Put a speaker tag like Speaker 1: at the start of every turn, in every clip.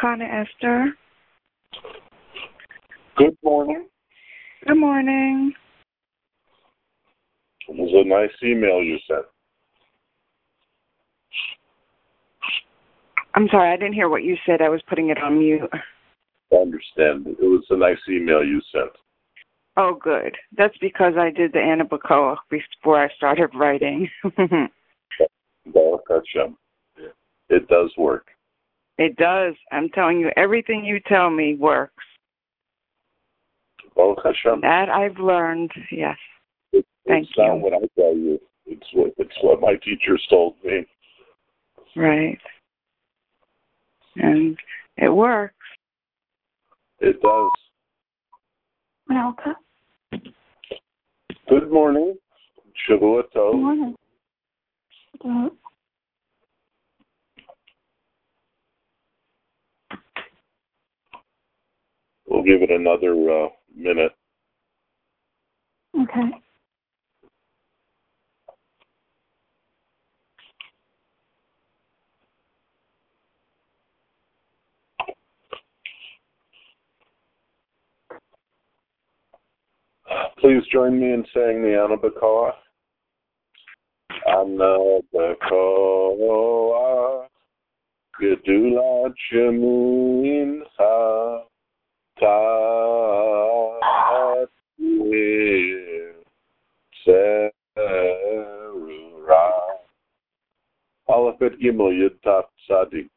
Speaker 1: Elkanah Esther.
Speaker 2: Good morning.
Speaker 1: Good morning.
Speaker 2: It was a nice email you sent.
Speaker 1: I'm sorry, I didn't hear what you said. I was putting it on mute.
Speaker 2: I understand. It was a nice email you sent.
Speaker 1: Oh, good. That's because I did the Anna Bacoa before I started writing.
Speaker 2: Baruch Hashem. It does work.
Speaker 1: It does. I'm telling you, everything you tell me works.
Speaker 2: Baruch Hashem.
Speaker 1: That I've learned, yes. Thank
Speaker 2: It's
Speaker 1: you.
Speaker 2: not what I tell you. It's what my teachers told me.
Speaker 1: Right. And it works.
Speaker 2: It does.
Speaker 3: Malka.
Speaker 2: Good morning. Shavua Tov.
Speaker 3: Good morning.
Speaker 2: We'll give it another minute.
Speaker 3: Okay.
Speaker 2: Please join me in saying the Anna Bacoa. Anna Bacoa. Gedulat Shemincha. Tatir Serura. Aleph Bet Gimel Yud Taf Tzadik.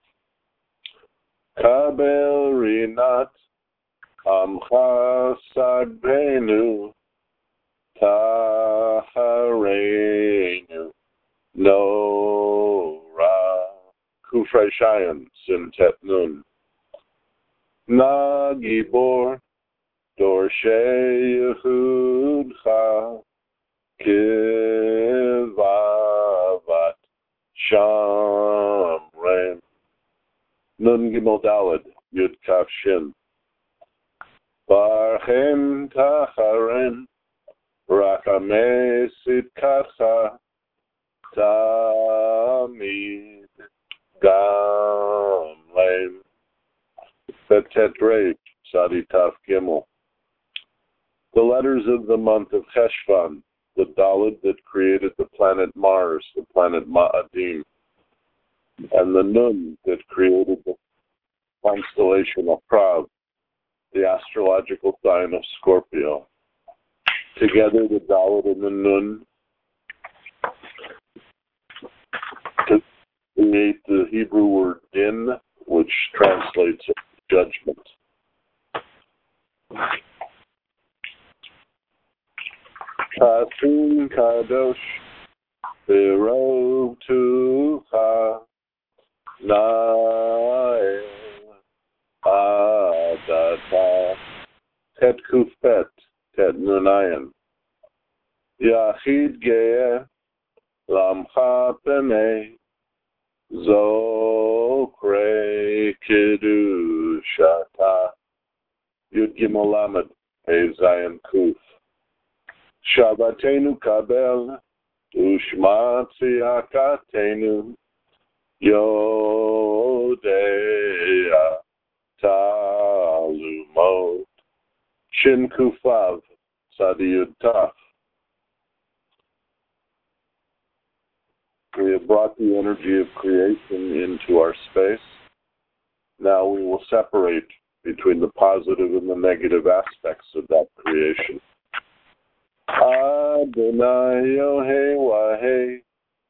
Speaker 2: Kabel Rinat Amcha Sagrenu Tahareinu Nora Kufrei Shayan Simtet Nun Na Gibor Dorshei Yehudcha Kivavat Shamrem Nun Gimel Daled Yud Kaf Shin Barchem Tacharem Rachamei Sidkatcha Tamid Gamlem Betet Resh Sadi Taf Gimel. The letters of the month of Cheshvan, the Dalet that created the planet Mars, the planet Ma'adim, and the Nun that created the constellation of Prav, the astrological sign of Scorpio. Together, the Dalet and the Nun to create the Hebrew word Din, which translates as judgment. Kasim Kadosh B'Rov Tucha Nael Adata Tet Kufet Tet Nunayan Yachid Ge'eh Lamcha Penei Zokrei Kedushata Yud Gimel Lamed Hey Zayin Kuf Shabbatenu Kabel Ushma Tziakatenu Yodea Talumot Shin Kufav Sadiyud Taf. We have brought the energy of creation into our space. Now we will separate between the positive and the negative aspects of that creation. Adonai Yohei Wahei,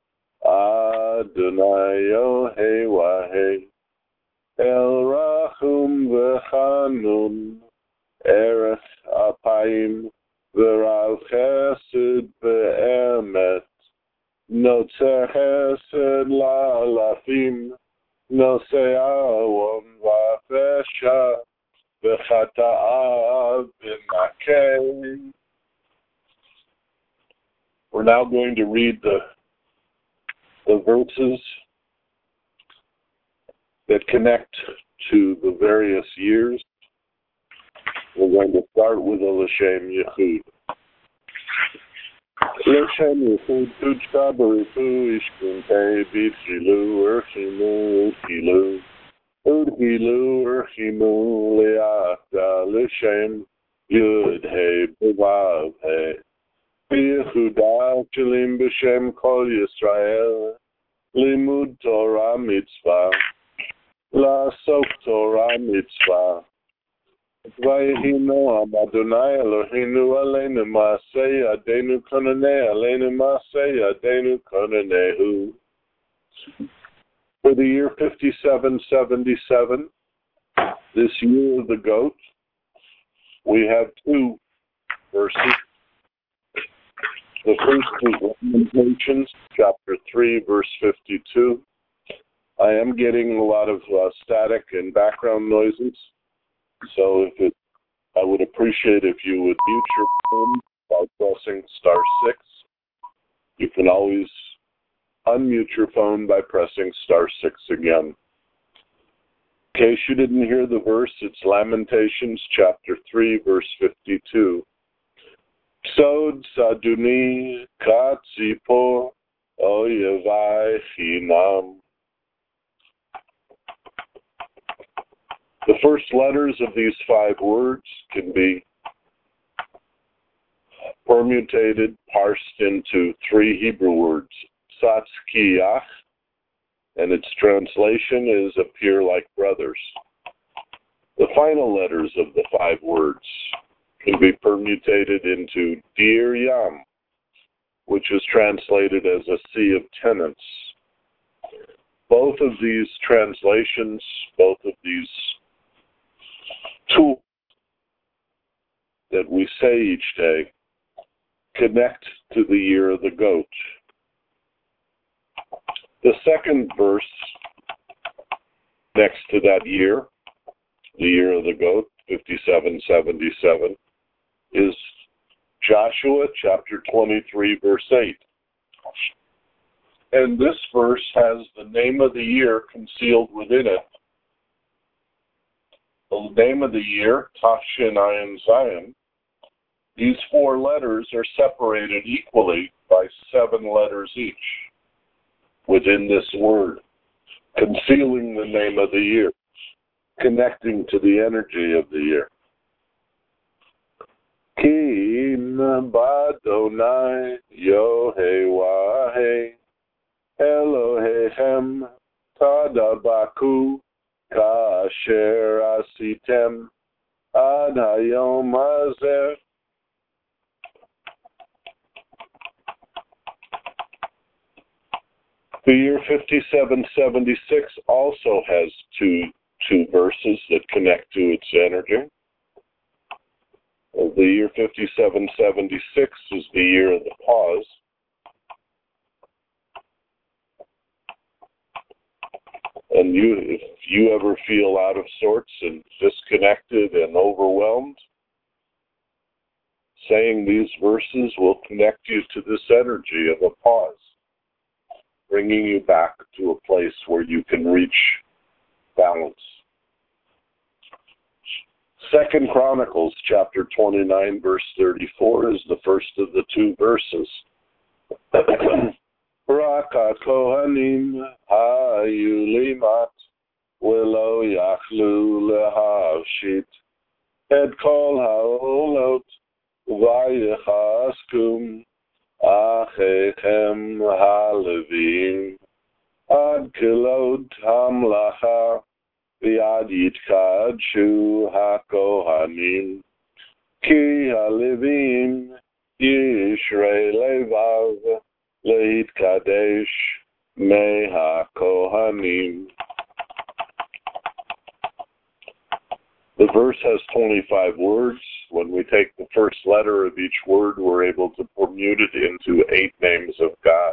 Speaker 2: Adonai Yohei Wahei, El Rachum V'Chanun, Erech Apayim, V'Rav Chesed Be'emet, Notzer Chesed La'alafim, Nosei Awon V'Afesha, V'Chata'av B'Nakei. We're now going to read the verses that connect to the various years. We're going to start with a L'Shem Yechud. L'Shem Yechud Tuchta B'Rifu Ishkin Pei B'Tchilu Urchimu Utchilu Udhilu Urhimu Liata Lishem Yud He Bevav He Yehuda Chilim B'Shem Kol Yisrael Limud Torah Mitzvah La'asok Torah Mitzvah Vayehi Noam Adonai Eloheinu Aleinu Ma'aseh Yadeinu Konaneh Aleinu Ma'aseh Yadeinu Konanehu. For the year 5777, this year of the goat, we have two verses. The first is Lamentations, chapter 3, verse 52. I am getting a lot of static and background noises, so I would appreciate if you would mute your phone by pressing *6. You can always unmute your phone by pressing *6 again. In case you didn't hear the verse, it's Lamentations chapter 3, verse 52. Sod saduni katzipo oyevai chinam. The first letters of these 5 words can be permutated, parsed into 3 Hebrew words. Satzkiach, and its translation is appear like brothers. The final letters of the 5 words can be permutated into Dir Yam, which is translated as a sea of tenants. Both of these translations, both of these tools that we say each day, connect to the year of the goat. The second verse next to that year, the year of the goat, 5777, is Joshua chapter 23, verse 8. And this verse has the name of the year concealed within it. The name of the year, Tafshin Ayin Zion. These 4 letters are separated equally by 7 letters each within this word, concealing the name of the year, connecting to the energy of the year. Kim Badonai Yohewahe Elohechem Tadabaku Kasher Asitem Ad Hayom Hazeh. The year 5776 also has two verses that connect to its energy. The year 5776 is the year of the pause. And if you ever feel out of sorts and disconnected and overwhelmed, saying these verses will connect you to this energy of a pause, bringing you back to a place where you can reach balance. 2 Chronicles chapter 29, verse 34 is the first of the 2 verses. Raka Kohanim Hayulimat Willow Yachlu Lehavshit Ed Kol Haolot Vayechaskum Achechem Halevim Ad Kilot Hamlacha Viad Yitkadshu HaKohanim Ki Halevim Yishrei Levav Leitkadesh Me HaKohanim. The verse has 25 words. When we take the first letter of each word, we're able to permute it into 8 names of God.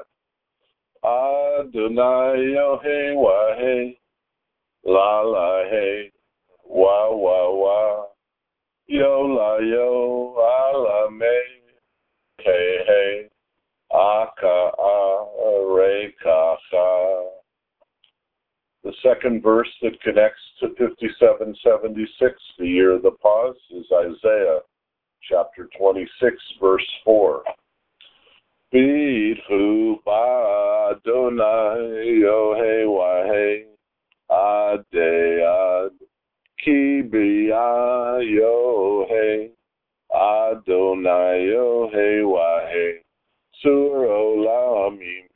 Speaker 2: Adonai Yohei La La Hey Wa Wa Wa Yo La Yo Ala Me Hey Hey Aka A Re Kacha. The second verse that connects to 5776, the year of the pause, is Isaiah chapter 26, verse 4. Bidhu ba Adonai Yohei Wahei Adei Ki B'ya Yohei Adonai Yohei Wahei Sur Olamim.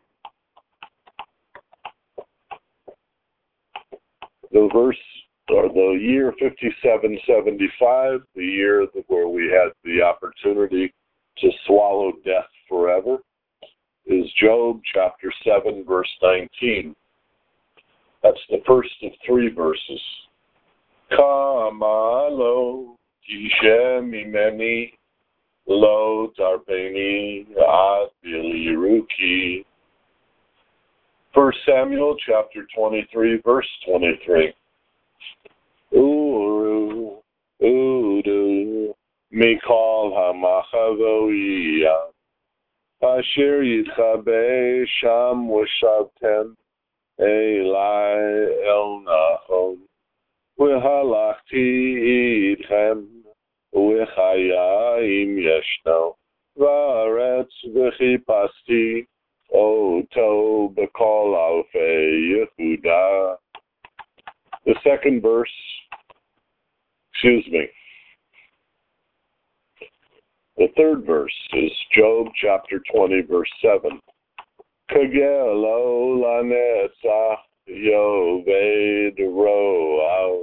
Speaker 2: The verse, or the year 5775, the year where we had the opportunity to swallow death forever, is Job chapter 7, verse 19. That's the first of three verses. Kama lo kishe mimeni lo tarpeni ad biliruki. 1 Samuel chapter 23, verse 23. Uru, Udu, Mikol HaMachavoiyah, Asher Yitchabe Sham Washavtem, Eli El Nachon, V'halachti Idchem, V'chayim Yeshno, V'aretz V'chipasti, Oto B'kol Alfei Yehuda. The second verse, the third verse is Job chapter 20, verse 7. Kagelo lanetzach yoved ro'av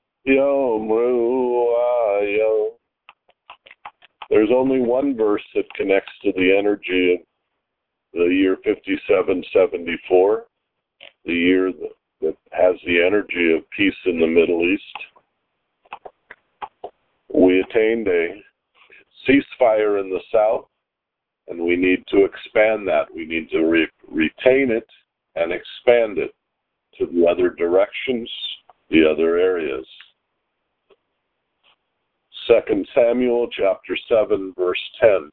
Speaker 2: yomru ayo. There's only one verse that connects to the energy of the year 5774, the year that has the energy of peace in the Middle East. We attained a ceasefire in the south, and we need to expand that. We need to retain it and expand it to the other directions, the other areas. 2 Samuel chapter 7, verse 10.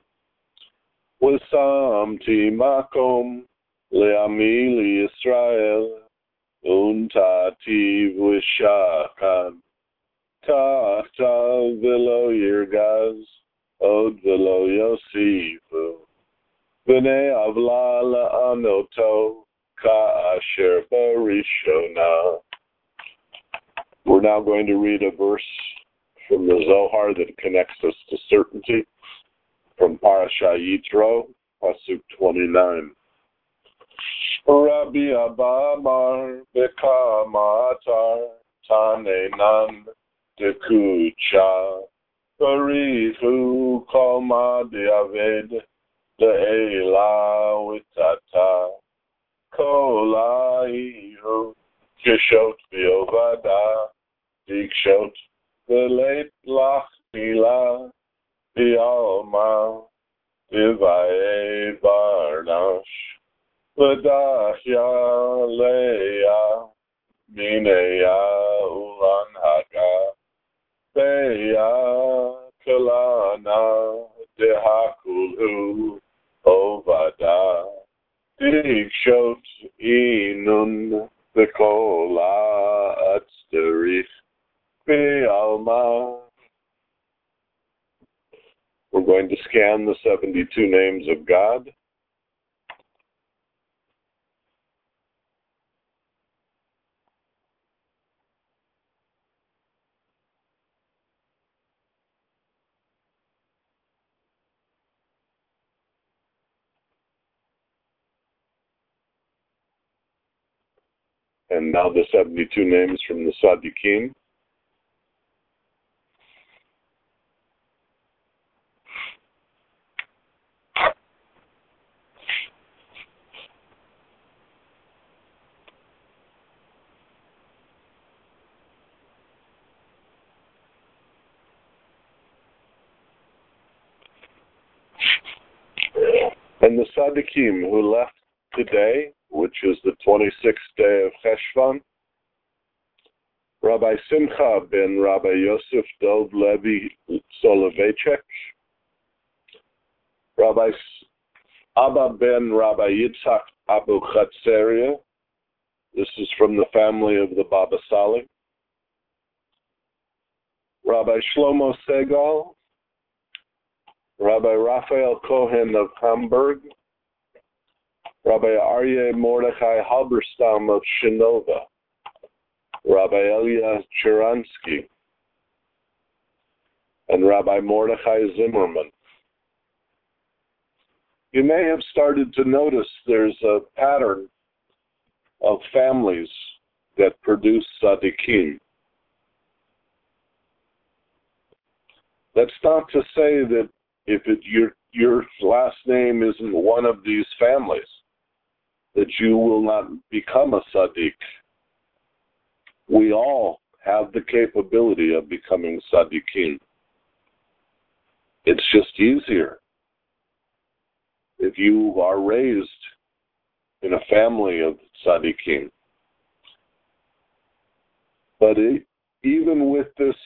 Speaker 2: Wasamti makom le'ami Yisrael untati v'shakan ta'achtav v'lo yirgaz od v'lo yosifu v'nei avla la'anoto ka'asher barishona. We're now going to read a verse from the Zohar that connects us to certainty, from Parashat Yitro, Pasuk 29. Rabbi Abba Amar Bekama Atar Tanenan Dekucha Barichu Koma De'aved Le'ela Witata Kola Ihu Kishot V'Ovada Dikshot V'Leit Lach Mila V'Alma V'Vae Barnash V'Dachya Leia Mineya Ulan Haga Beya Kalana Dehakulu Ovada Dikshot Inun V'Kola Atzderich V'Alma. We're going to scan the 72 names of God. And now the 72 names from the Tzaddikim. And the Tzaddikim who left today, which is the 26th day of Cheshvan, Rabbi Simcha ben Rabbi Yosef Dov Levi Soloveitchik, Rabbi Abba ben Rabbi Yitzhak Abu Chatzeria. This is from the family of the Baba Sali. Rabbi Shlomo Segal, Rabbi Raphael Cohen of Hamburg, Rabbi Aryeh Mordechai Halberstam of Shinova, Rabbi Elia Cheransky, and Rabbi Mordechai Zimmerman. You may have started to notice there's a pattern of families that produce tzaddikim. That's not to say that if your last name isn't one of these families, that you will not become a tzaddik. We all have the capability of becoming tzaddikim. It's just easier if you are raised in a family of tzaddikim. But even with this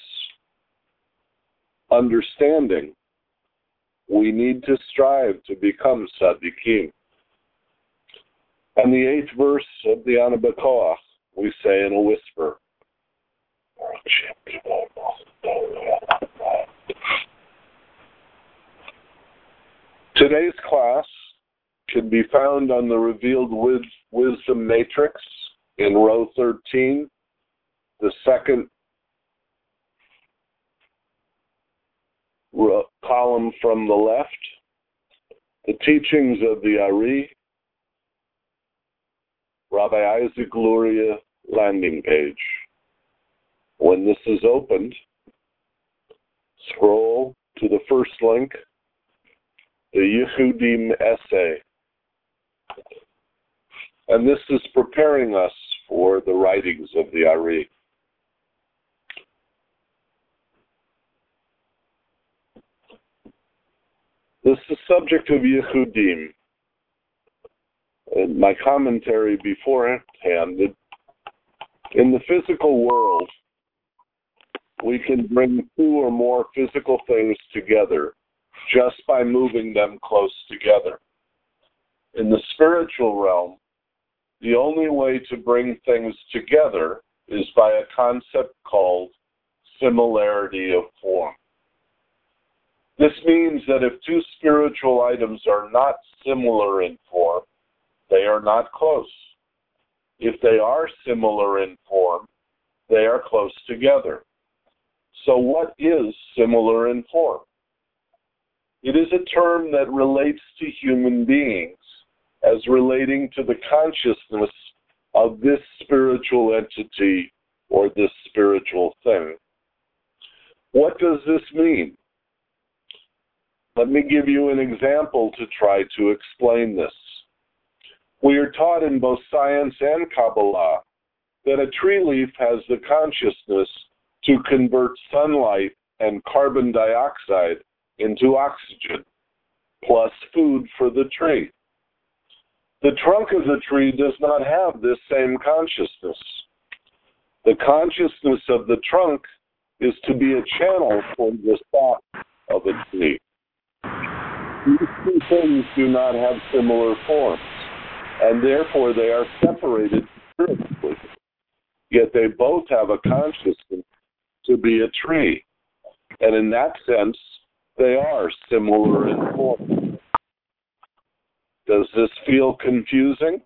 Speaker 2: understanding, we need to strive to become tzaddikim. And the 8th verse of the Ana B'Koach, we say in a whisper. Today's class can be found on the Revealed Wisdom Matrix in row 13, the second column from the left, the teachings of the Ari, Rabbi Isaac Luria landing page. When this is opened, scroll to the first link, the Yehudim essay. And this is preparing us for the writings of the Ari. This is the subject of Yehudim. In my commentary beforehand, in the physical world, we can bring 2 or more physical things together just by moving them close together. In the spiritual realm, the only way to bring things together is by a concept called similarity of form. This means that if 2 spiritual items are not similar in form, they are not close. If they are similar in form, they are close together. So what is similar in form? It is a term that relates to human beings as relating to the consciousness of this spiritual entity or this spiritual thing. What does this mean? Let me give you an example to try to explain this. We are taught in both science and Kabbalah that a tree leaf has the consciousness to convert sunlight and carbon dioxide into oxygen, plus food for the tree. The trunk of the tree does not have this same consciousness. The consciousness of the trunk is to be a channel for the sap of a tree. These 2 things do not have similar forms, and therefore they are separated spiritually. Yet they both have a consciousness to be a tree, and in that sense, they are similar in form. Does this feel confusing?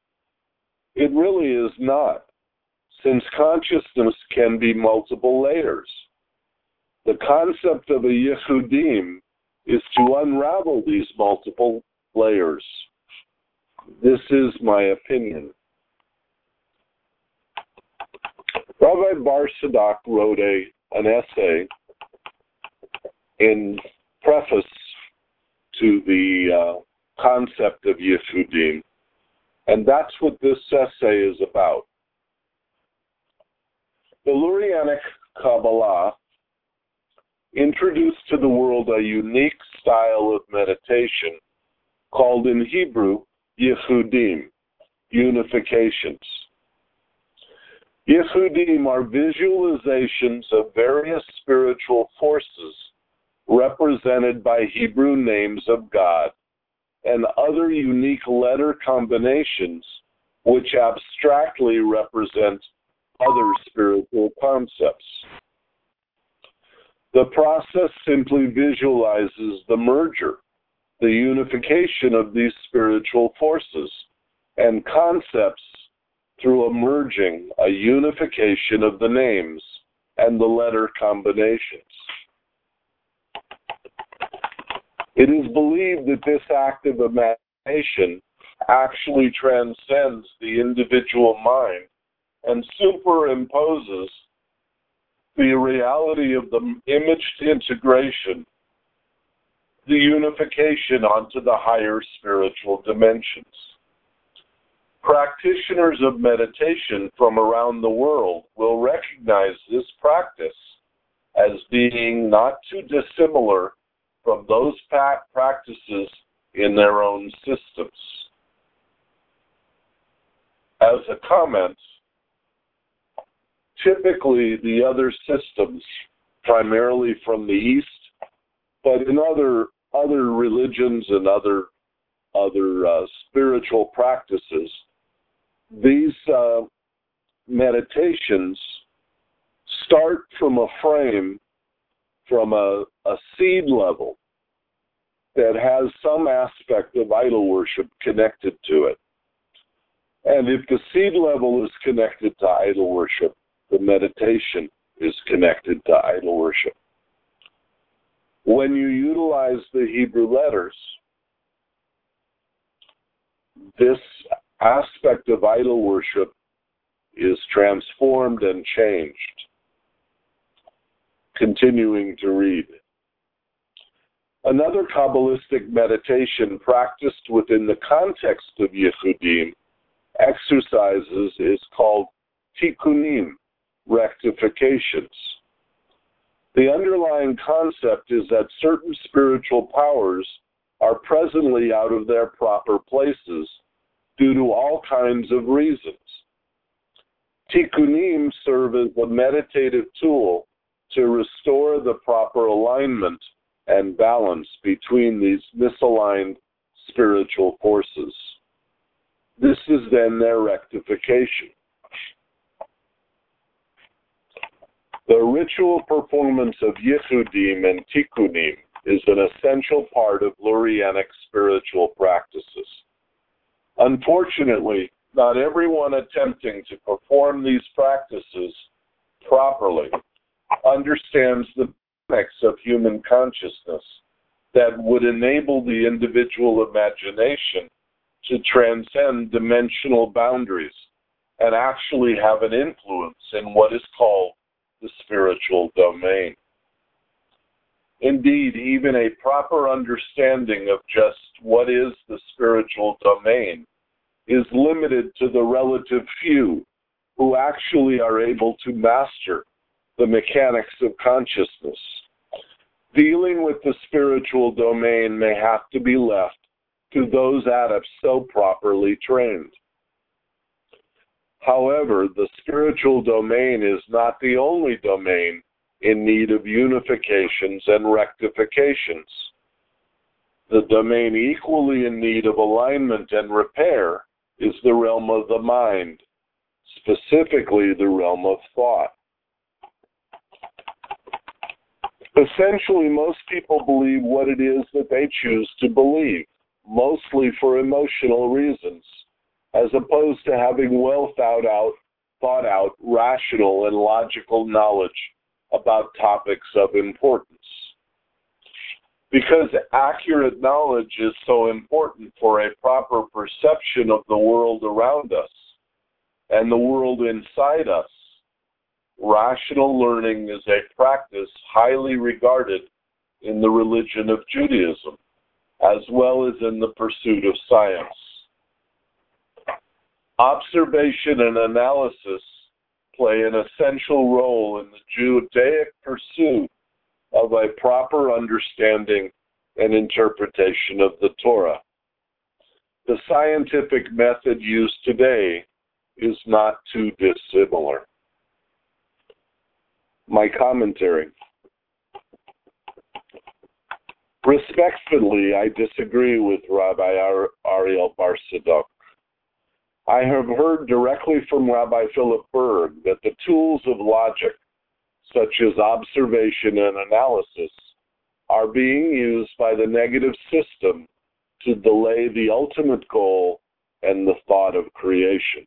Speaker 2: It really is not, since consciousness can be multiple layers. The concept of a Yehudim is to unravel these multiple layers. This is my opinion. Rabbi Bar Sadak wrote an essay in preface to the concept of Yehudim, and that's what this essay is about. The Lurianic Kabbalah introduced to the world a unique style of meditation called in Hebrew Yehudim, unifications. Yehudim are visualizations of various spiritual forces represented by Hebrew names of God and other unique letter combinations which abstractly represent other spiritual concepts. The process simply visualizes the merger, the unification of these spiritual forces and concepts through a merging, a unification of the names and the letter combinations. It is believed that this act of imagination actually transcends the individual mind and superimposes the reality of the imaged integration, the unification onto the higher spiritual dimensions. Practitioners of meditation from around the world will recognize this practice as being not too dissimilar from those practices in their own systems. As a comment, typically the other systems, primarily from the East, but in other religions and other spiritual practices, these meditations start from a frame, from a seed level that has some aspect of idol worship connected to it. And if the seed level is connected to idol worship, the meditation is connected to idol worship. When you utilize the Hebrew letters, this aspect of idol worship is transformed and changed. Continuing to read. Another Kabbalistic meditation practiced within the context of Yehudim exercises is called tikkunim, rectifications. The underlying concept is that certain spiritual powers are presently out of their proper places due to all kinds of reasons. Tikkunim serve as a meditative tool to restore the proper alignment and balance between these misaligned spiritual forces. This is then their rectification. The ritual performance of Yehudim and Tikkunim is an essential part of Lurianic spiritual practices. Unfortunately, not everyone attempting to perform these practices properly understands the mechanics of human consciousness that would enable the individual imagination to transcend dimensional boundaries and actually have an influence in what is called the spiritual domain. Indeed, even a proper understanding of just what is the spiritual domain is limited to the relative few who actually are able to master the mechanics of consciousness. Dealing with the spiritual domain may have to be left to those adepts so properly trained. However, the spiritual domain is not the only domain in need of unifications and rectifications. The domain equally in need of alignment and repair is the realm of the mind, specifically the realm of thought. Essentially, most people believe what it is that they choose to believe, mostly for emotional reasons, as opposed to having well thought out, rational and logical knowledge about topics of importance. Because accurate knowledge is so important for a proper perception of the world around us and the world inside us, rational learning is a practice highly regarded in the religion of Judaism, as well as in the pursuit of science. Observation and analysis play an essential role in the Judaic pursuit of a proper understanding and interpretation of the Torah. The scientific method used today is not too dissimilar. My commentary. Respectfully, I disagree with Rabbi Ariel Bar-Sadok. I have heard directly from Rabbi Philip Berg that the tools of logic, such as observation and analysis, are being used by the negative system to delay the ultimate goal and the thought of creation.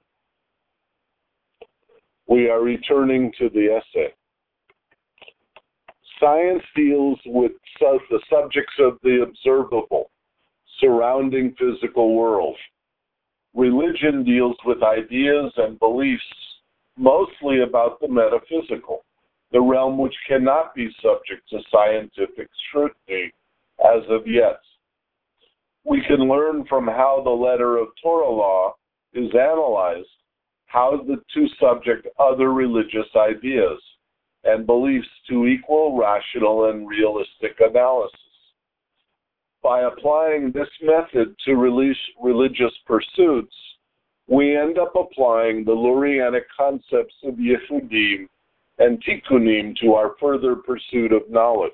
Speaker 2: We are returning to the essay. Science deals with the subjects of the observable, surrounding physical world. Religion deals with ideas and beliefs, mostly about the metaphysical, the realm which cannot be subject to scientific scrutiny as of yet. We can learn from how the letter of Torah law is analyzed, how the two subject other religious ideas and beliefs to equal rational and realistic analysis. By applying this method to religious pursuits, we end up applying the Lurianic concepts of Yehudim and Tikkunim to our further pursuit of knowledge.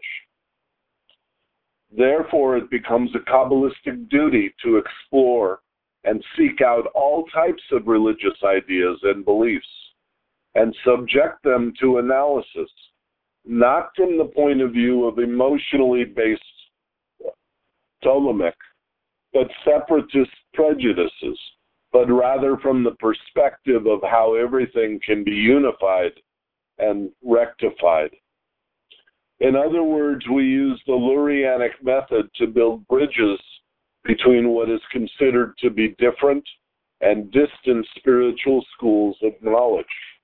Speaker 2: Therefore, it becomes a Kabbalistic duty to explore and seek out all types of religious ideas and beliefs and subject them to analysis, not from the point of view of emotionally based Ptolemaic, but separatist prejudices, but rather from the perspective of how everything can be unified and rectified. In other words, we use the Lurianic method to build bridges between what is considered to be different and distant spiritual schools of knowledge.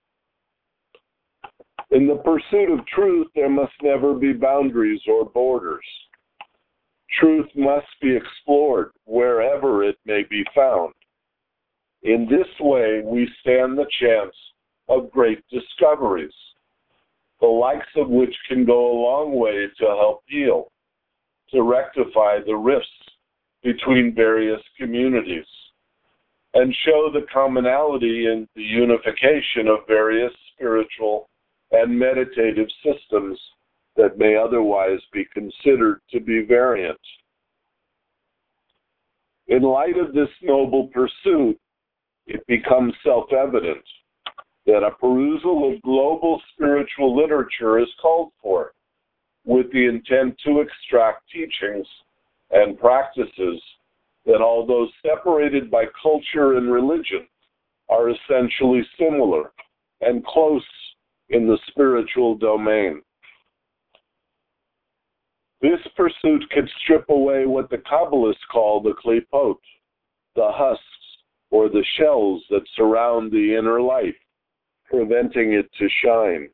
Speaker 2: In the pursuit of truth, there must never be boundaries or borders. Truth must be explored wherever it may be found. In this way, we stand the chance of great discoveries, the likes of which can go a long way to help heal, to rectify the rifts between various communities, and show the commonality in the unification of various spiritual and meditative systems that may otherwise be considered to be variant. In light of this noble pursuit, it becomes self-evident that a perusal of global spiritual literature is called for, with the intent to extract teachings and practices that, although separated by culture and religion, are essentially similar and close in the spiritual domain. This pursuit can strip away what the Kabbalists call the klipot, the husks or the shells that surround the inner life, preventing it to shine.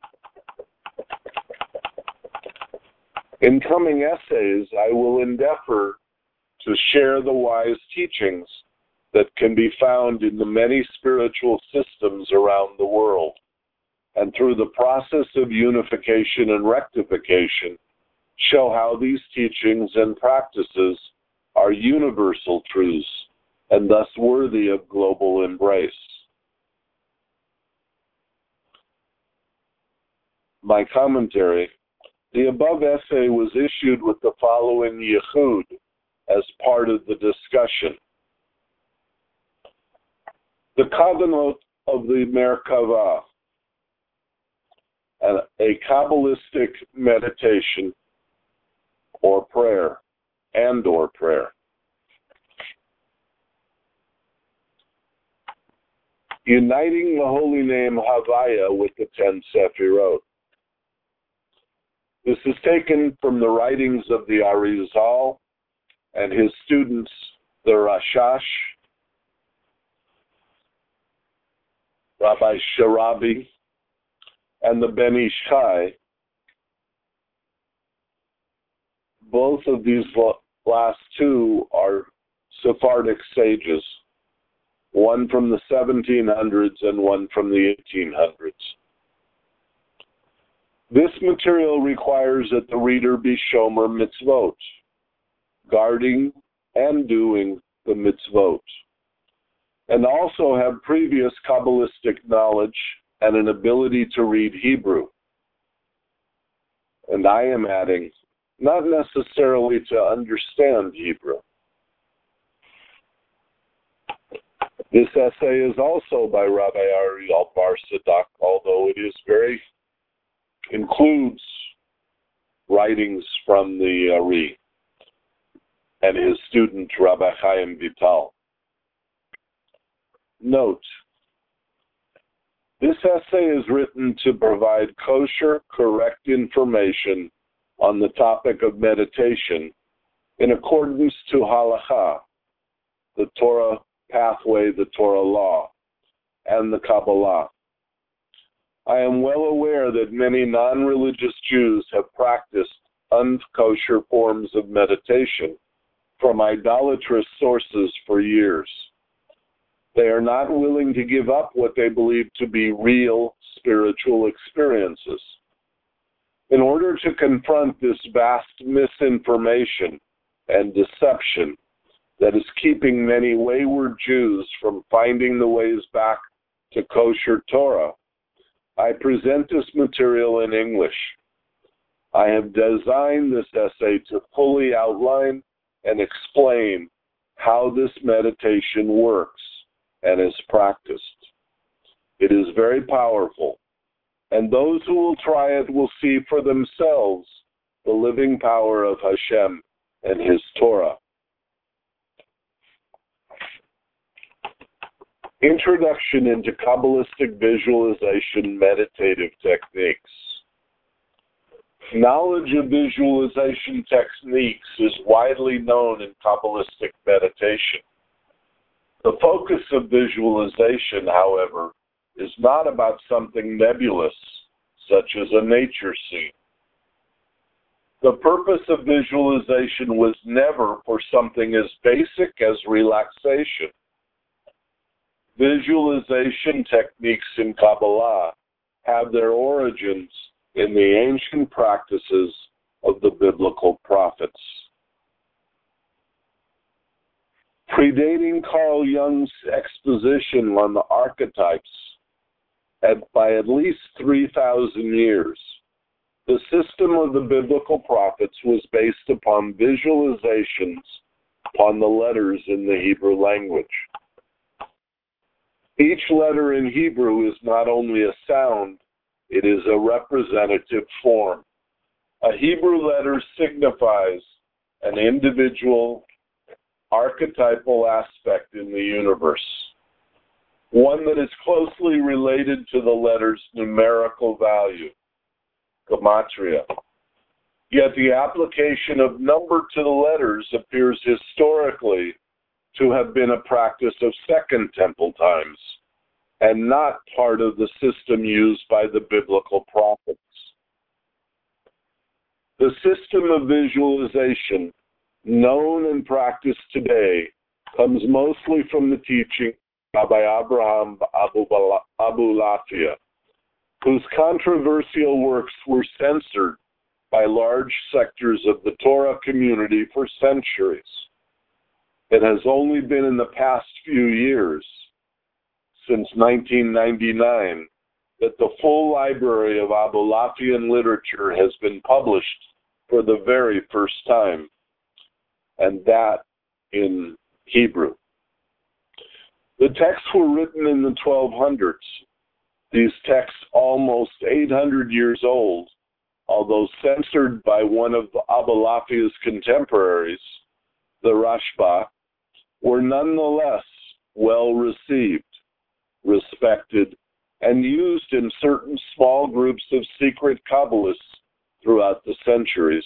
Speaker 2: In coming essays, I will endeavor to share the wise teachings that can be found in the many spiritual systems around the world, and through the process of unification and rectification, show how these teachings and practices are universal truths and thus worthy of global embrace. My commentary: the above essay was issued with the following yichud as part of the discussion. The Kavanot of the Merkava, a Kabbalistic meditation or prayer, and/or prayer. Uniting the holy name Havaya with the 10 Sefirot. This is taken from the writings of the Arizal and his students, the Rashash, Rabbi Sharabi, and the Ben Ish Chai. Both of these last two are Sephardic sages, one from the 1700s and one from the 1800s. This material requires that the reader be shomer mitzvot, guarding and doing the mitzvot, and also have previous Kabbalistic knowledge and an ability to read Hebrew. And I am adding, not necessarily to understand Hebrew. This essay is also by Rabbi Ariel Bar Sadak, although it includes writings from the Ari and his student Rabbi Chaim Vital. Note: this essay is written to provide kosher, correct information on the topic of meditation in accordance to Halakha, the Torah pathway, the Torah law, and the Kabbalah. I am well aware that many non-religious Jews have practiced unkosher forms of meditation from idolatrous sources for years. They are not willing to give up what they believe to be real spiritual experiences. In order to confront this vast misinformation and deception that is keeping many wayward Jews from finding the ways back to kosher Torah, I present this material in English. I have designed this essay to fully outline and explain how this meditation works and is practiced. It is very powerful, and those who will try it will see for themselves the living power of Hashem and His Torah. Introduction into Kabbalistic visualization meditative techniques. Knowledge of visualization techniques is widely known in Kabbalistic meditation. The focus of visualization, however, is not about something nebulous, such as a nature scene. The purpose of visualization was never for something as basic as relaxation. Visualization techniques in Kabbalah have their origins in the ancient practices of the biblical prophets. Predating Carl Jung's exposition on the archetypes by at least 3,000 years, the system of the biblical prophets was based upon visualizations upon the letters in the Hebrew language. Each letter in Hebrew is not only a sound, it is a representative form. A Hebrew letter signifies an individual archetypal aspect in the universe, one that is closely related to the letter's numerical value, gematria. Yet the application of number to the letters appears historically to have been a practice of Second Temple times, and not part of the system used by the biblical prophets. The system of visualization, known and practiced today, comes mostly from the teaching of Rabbi Abraham Abulafia, whose controversial works were censored by large sectors of the Torah community for centuries. It has only been in the past few years, since 1999, that the full library of Abulafian literature has been published for the very first time, and that in Hebrew. The texts were written in the 1200s. These texts, almost 800 years old, although censored by one of Abulafia's contemporaries, the Rashba, were nonetheless well received, respected, and used in certain small groups of secret Kabbalists throughout the centuries.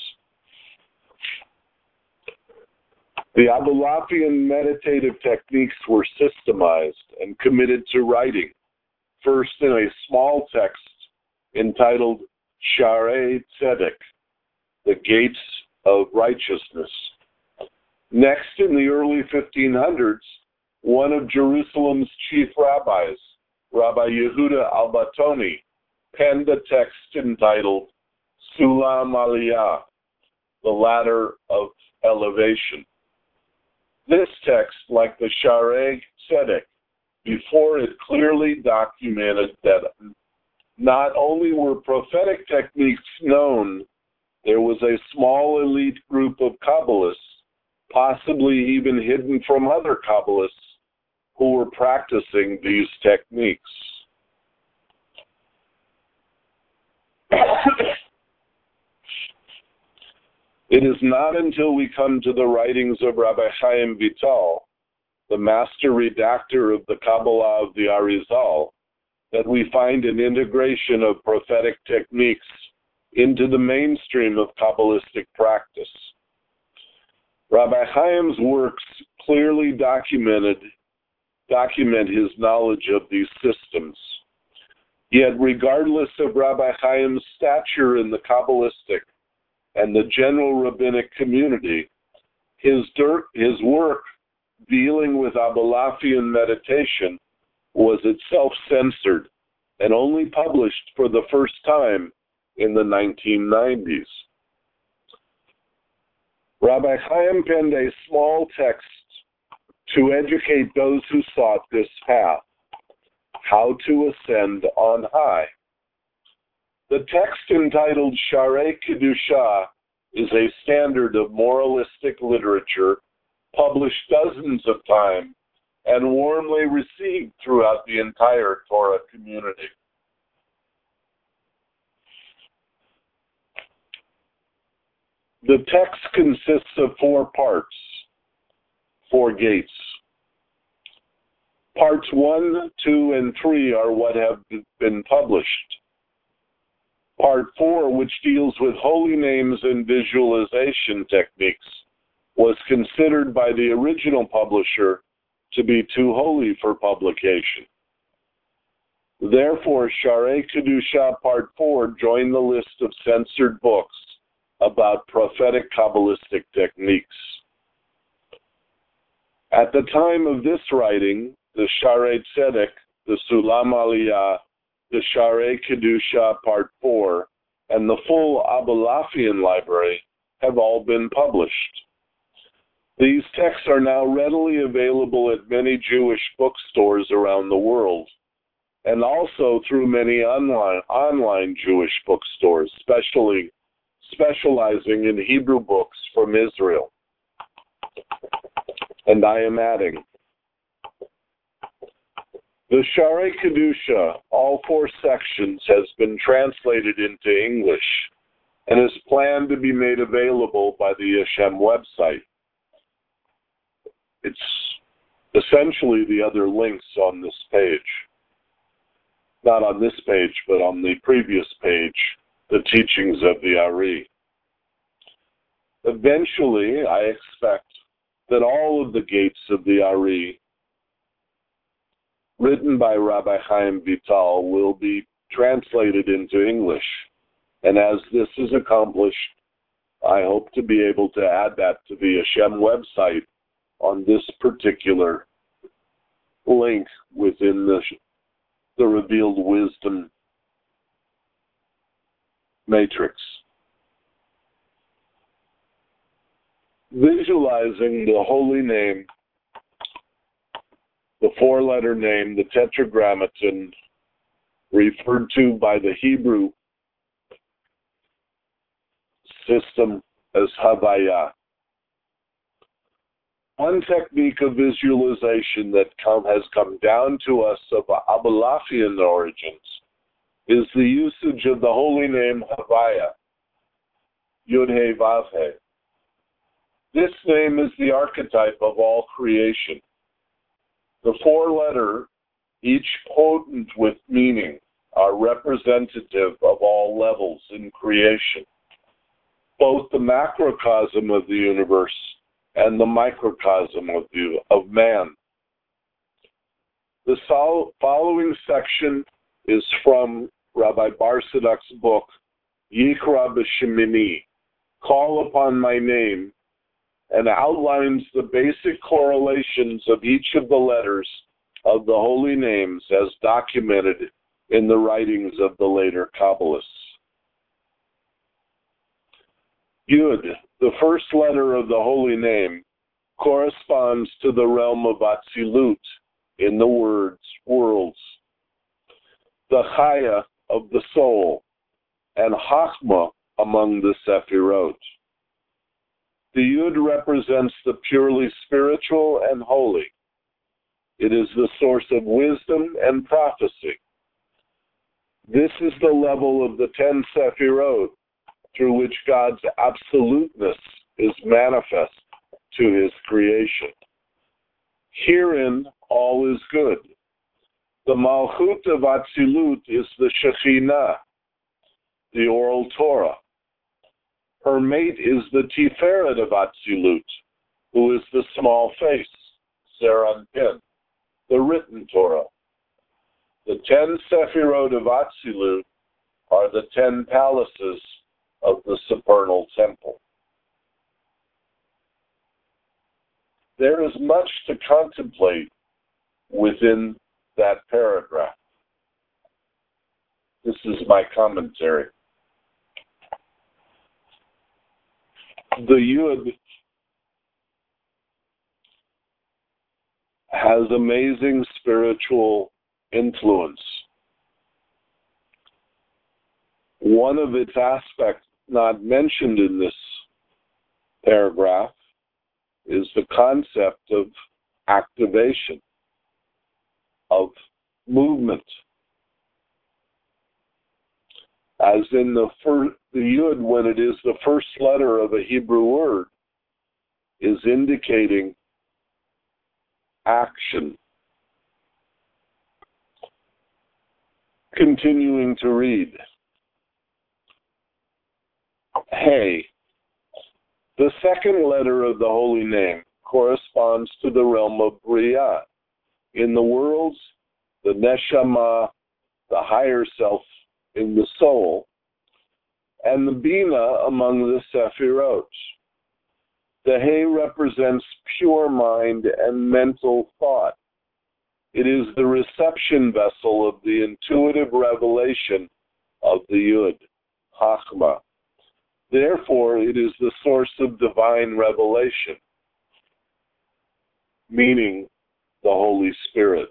Speaker 2: The Abulafian meditative techniques were systemized and committed to writing, first in a small text entitled Sharei Tzedek, the Gates of Righteousness. Next, in the early 1500s, one of Jerusalem's chief rabbis, Rabbi Yehuda Albatoni, penned a text entitled Sulam Aliyah, the Ladder of Elevation. This text, like the Sharei Tzedek, before it clearly documented that not only were prophetic techniques known, there was a small elite group of Kabbalists, possibly even hidden from other Kabbalists, who were practicing these techniques. It is not until we come to the writings of Rabbi Chaim Vital, the master redactor of the Kabbalah of the Arizal, that we find an integration of prophetic techniques into the mainstream of Kabbalistic practice. Rabbi Chaim's works clearly document his knowledge of these systems. Yet, regardless of Rabbi Chaim's stature in the Kabbalistic and the general rabbinic community, his work dealing with Abalafian meditation was itself censored and only published for the first time in the 1990s. Rabbi Chaim penned a small text to educate those who sought this path, how to ascend on high. The text, entitled Sharei Kedusha, is a standard of moralistic literature published dozens of times and warmly received throughout the entire Torah community. The text consists of 4 parts, 4 gates. Parts 1, 2, and 3 are what have been published. Part 4, which deals with holy names and visualization techniques, was considered by the original publisher to be too holy for publication. Therefore, Sharei Kedusha Part 4 joined the list of censored books about prophetic Kabbalistic techniques. At the time of this writing, the Sharei Tzedek, the Sulam Aliyah, the Sharei Kedusha Part 4, and the full Abalafian library have all been published. These texts are now readily available at many Jewish bookstores around the world, and also through many online Jewish bookstores, specializing in Hebrew books from Israel. And I am adding, the Sharei Kedusha, all 4 sections, has been translated into English and is planned to be made available by the Hashem website. It's essentially the other links on this page. Not on this page, but on the previous page, the teachings of the Ari. Eventually, I expect that all of the gates of the Ari, written by Rabbi Chaim Vital, will be translated into English. And as this is accomplished, I hope to be able to add that to the Hashem website on this particular link within the revealed wisdom matrix. Visualizing the holy name, the 4-letter name, the Tetragrammaton, referred to by the Hebrew system as Havaya. One technique of visualization that has come down to us of Abalafian origins is the usage of the holy name Havaya, Yud-He Vav-He. This name is the archetype of all creation. The 4-letter, each potent with meaning, are representative of all levels in creation, both the macrocosm of the universe and the microcosm of man. The following section is from Rabbi Bar Sadok's book, Yikra B'Shemini, Call Upon My Name, and outlines the basic correlations of each of the letters of the holy names as documented in the writings of the later Kabbalists. Yud, the first letter of the holy name, corresponds to the realm of Atzilut in the worlds, the Chaya of the soul, and Chachma among the Sephirot. The Yud represents the purely spiritual and holy. It is the source of wisdom and prophecy. This is the level of the 10 Sephirot through which God's absoluteness is manifest to his creation. Herein all is good. The Malchut of Atzilut is the Shekhinah. the oral Torah. Her mate is the Tiferet of Atzilut, who is the small face, Zeranpin, the written Torah. The 10 Sephirot of Atzilut are the 10 palaces of the supernal temple. There is much to contemplate within that paragraph. This is my commentary. The Yud has amazing spiritual influence. One of its aspects not mentioned in this paragraph is the concept of activation, of movement. As in the Yud, when it is the first letter of a Hebrew word, is indicating action. Continuing to read. Hey, the second letter of the holy name corresponds to the realm of Bria. In the worlds, the Neshama, the higher self in the soul, and the Bina among the Sephirot. The Hey represents pure mind and mental thought. It is the reception vessel of the intuitive revelation of the Yud, Chachma. Therefore, it is the source of divine revelation, meaning the Holy Spirit.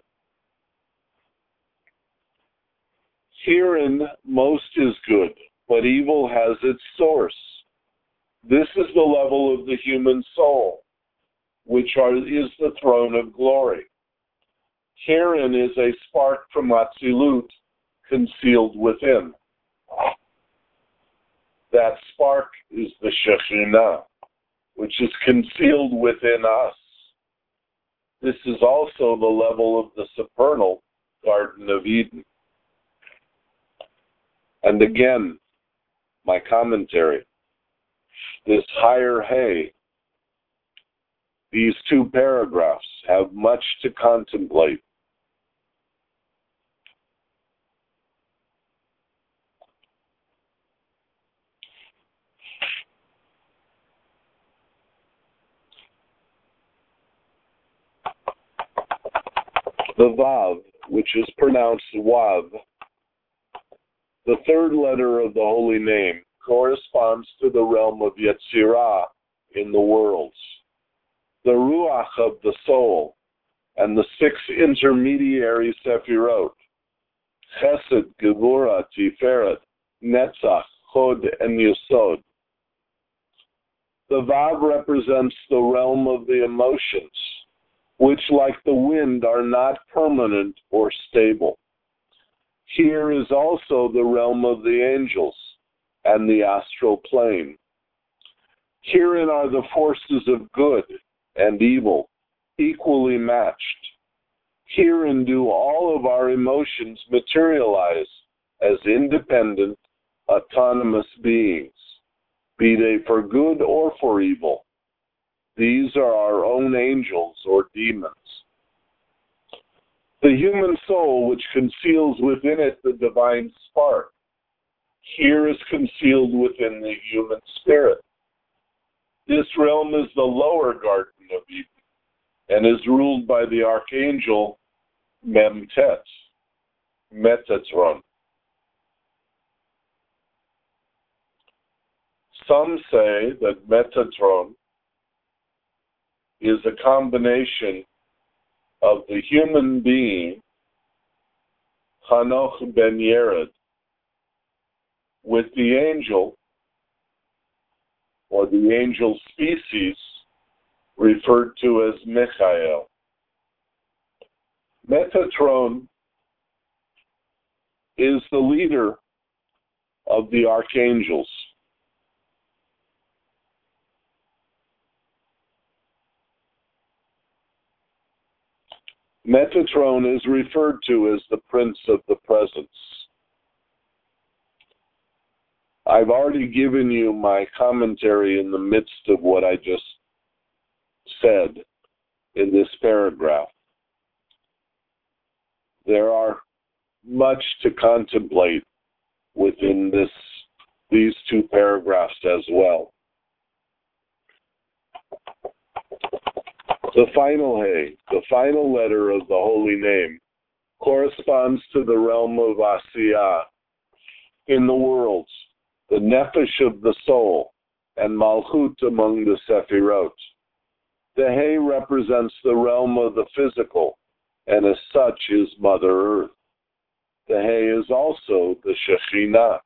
Speaker 2: Herein, most is good, but evil has its source. This is the level of the human soul, which is the throne of glory. Herein is a spark from Atzilut concealed within. That spark is the Shekhinah, which is concealed within us. This is also the level of the supernal Garden of Eden. And again, my commentary. This higher Hey, these two paragraphs have much to contemplate. The Vav, which is pronounced Wav, the third letter of the holy name, corresponds to the realm of Yetzirah in the worlds. The Ruach of the soul and the 6 intermediary Sephirot, Chesed, Gevurah, Tiferet, Netzach, Chod, and Yesod. The Vav represents the realm of the emotions, which, like the wind, are not permanent or stable. Here is also the realm of the angels and the astral plane. Herein are the forces of good and evil, equally matched. Herein do all of our emotions materialize as independent, autonomous beings, be they for good or for evil. These are our own angels or demons. The human soul, which conceals within it the divine spark, here is concealed within the human spirit. This realm is the lower Garden of Eden and is ruled by the archangel Memtet, Metatron. Some say that Metatron is a combination of the human being, Hanoch ben Yered, with the angel, or the angel species, referred to as Michael. Metatron is the leader of the archangels. Metatron is referred to as the Prince of the Presence. I've already given you my commentary in the midst of what I just said in this paragraph. There are much to contemplate within these two paragraphs as well. The final Hey, the final letter of the holy name, corresponds to the realm of Asiyah in the worlds, the nefesh of the soul, and malchut among the sephirot. The Hey represents the realm of the physical, and as such is Mother Earth. The Hey is also the Shekhinah.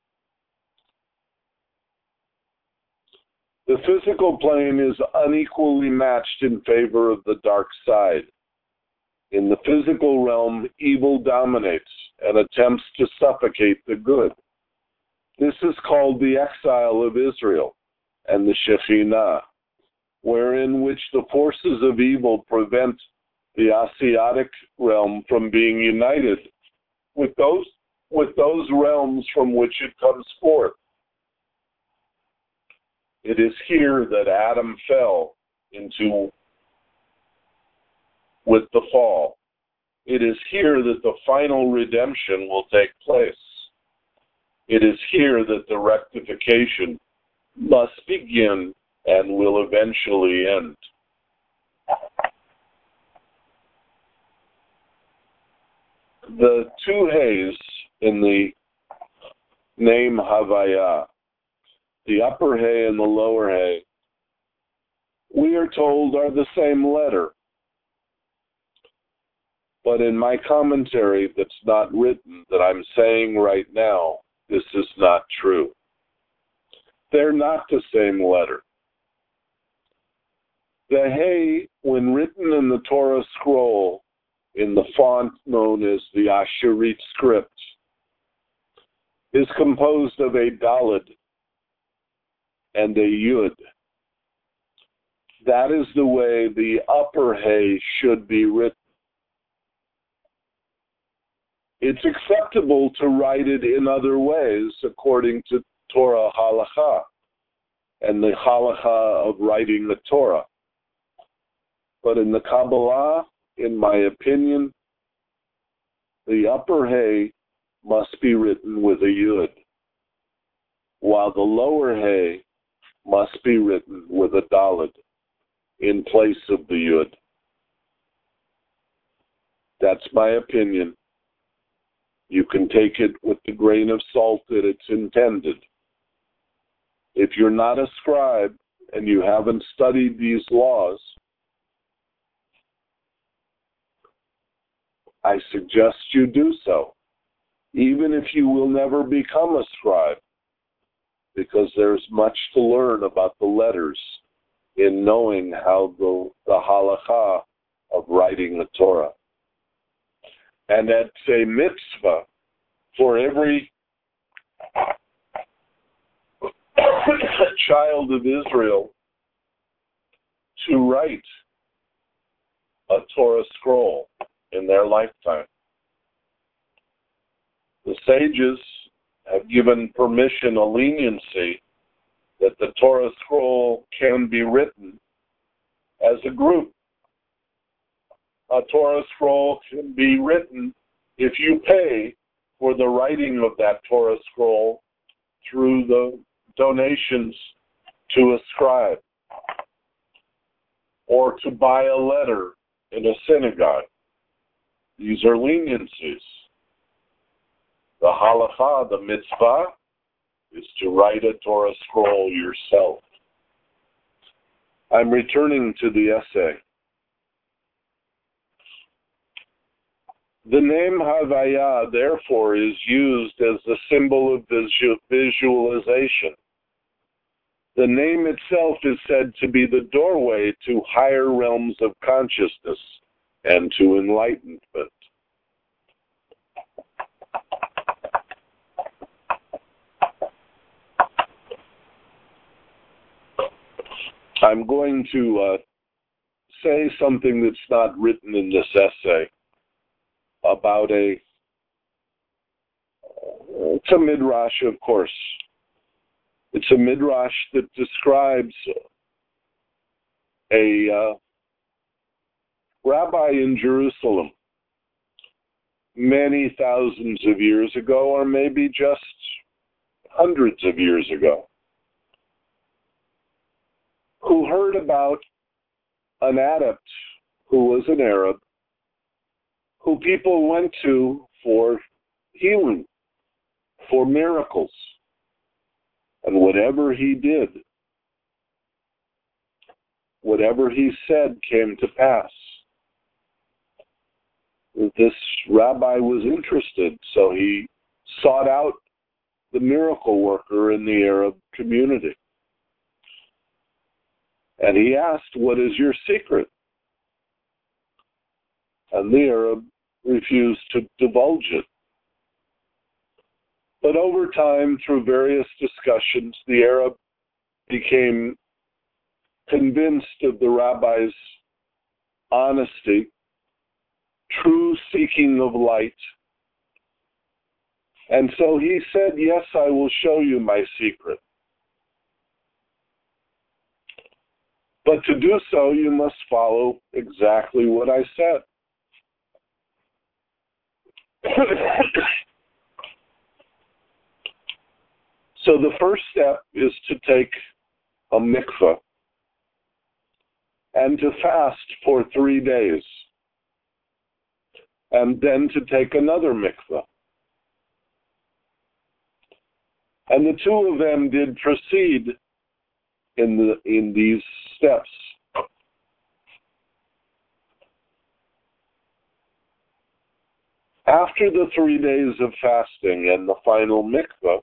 Speaker 2: The physical plane is unequally matched in favor of the dark side. In the physical realm, evil dominates and attempts to suffocate the good. This is called the exile of Israel and the Shekhinah, wherein which the forces of evil prevent the Asiatic realm from being united with those realms from which it comes forth. It is here that Adam fell into with the fall. It is here that the final redemption will take place. It is here that the rectification must begin and will eventually end. The two Heys in the name Havaya, the upper Hey and the lower Hey, we are told are the same letter. But in my commentary that's not written, that I'm saying right now, this is not true. They're not the same letter. The Hey, when written in the Torah scroll, in the font known as the Asherit script, is composed of a Daled and a Yud. That is the way the upper Hey should be written. It's acceptable to write it in other ways according to Torah Halakha and the Halakha of writing the Torah. But in the Kabbalah, in my opinion, the upper Hey must be written with a Yud, while the lower Hey must be written with a Daled in place of the Yud. That's my opinion. You can take it with the grain of salt that it's intended. If you're not a scribe and you haven't studied these laws, I suggest you do so, even if you will never become a scribe, because there's much to learn about the letters in knowing how the halakha of writing the Torah. And that's a mitzvah for every child of Israel to write a Torah scroll in their lifetime. The sages have given permission, a leniency, that the Torah scroll can be written as a group. A Torah scroll can be written if you pay for the writing of that Torah scroll through the donations to a scribe, or to buy a letter in a synagogue. These are leniencies. The halakha, the mitzvah, is to write a Torah scroll yourself. I'm returning to the essay. The name Havaya, therefore, is used as the symbol of visualization. The name itself is said to be the doorway to higher realms of consciousness and to enlightenment. I'm going to say something that's not written in this essay about it's a midrash, of course, It's a midrash that describes a rabbi in Jerusalem many thousands of years ago, or maybe just hundreds of years ago, who heard about an adept who was an Arab, who people went to for healing, for miracles. And whatever he did, whatever he said came to pass. This rabbi was interested, so he sought out the miracle worker in the Arab community. And he asked, "What is your secret?" And the Arab refused to divulge it. But over time, through various discussions, the Arab became convinced of the rabbi's honesty, true seeking of light. And so he said, "Yes, I will show you my secret. But to do so, you must follow exactly what I said." So the first step is to take a mikveh and to fast for 3 days, and then to take another mikveh. And the two of them did proceed in these steps. After the 3 days of fasting and the final mikveh,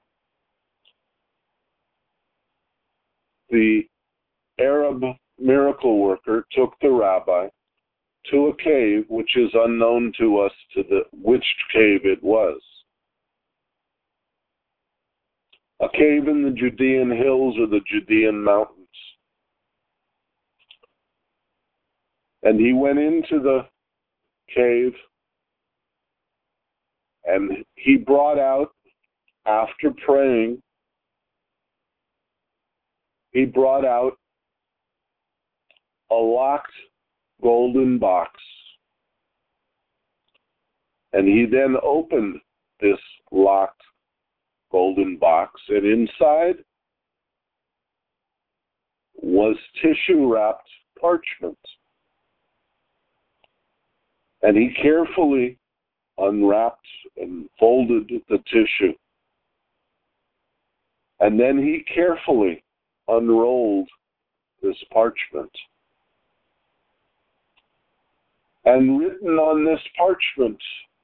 Speaker 2: the Arab miracle worker took the rabbi to a cave which is unknown to us which cave it was. A cave in the Judean hills or the Judean mountains. And he went into the cave and he brought out, after praying, he brought out a locked golden box. And he then opened this locked golden box, and inside was tissue-wrapped parchment. And he carefully unwrapped and folded the tissue. And then he carefully unrolled this parchment. And written on this parchment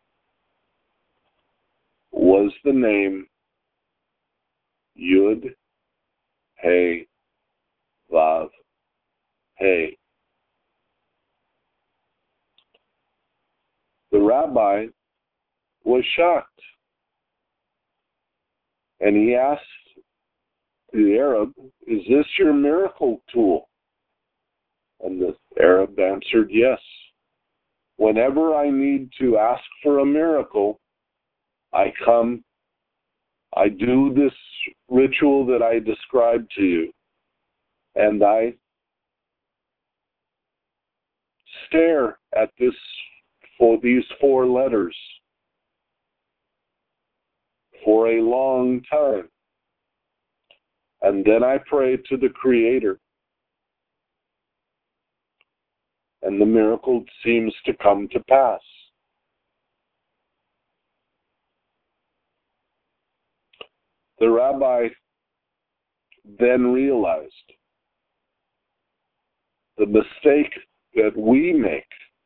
Speaker 2: was the name Yud Hey Vav Hey. The rabbi was shocked, and he asked the Arab, "Is this your miracle tool?" And the Arab answered, "Yes. Whenever I need to ask for a miracle, I come, I do this ritual that I described to you, and I stare at these 4 letters for a long time. And then I pray to the Creator. And the miracle seems to come to pass." The rabbi then realized the mistake that we make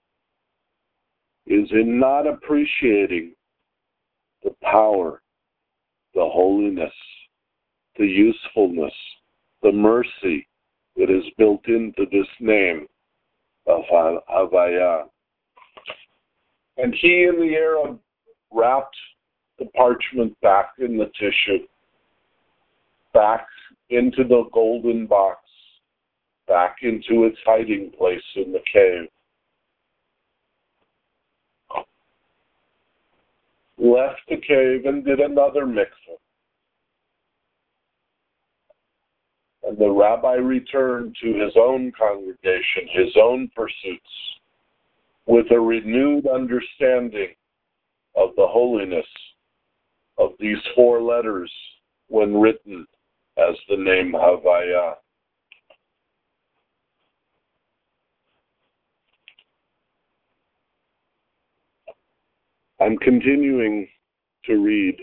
Speaker 2: is in not appreciating the power, the holiness, the usefulness, the mercy that is built into this name of Havaya. And he and the Arab wrapped the parchment back in the tissue, back into the golden box, back into its hiding place in the cave. Left the cave and did another mikveh. And the rabbi returned to his own congregation, his own pursuits, with a renewed understanding of the holiness of these four letters when written as the name Havaya. I'm continuing to read.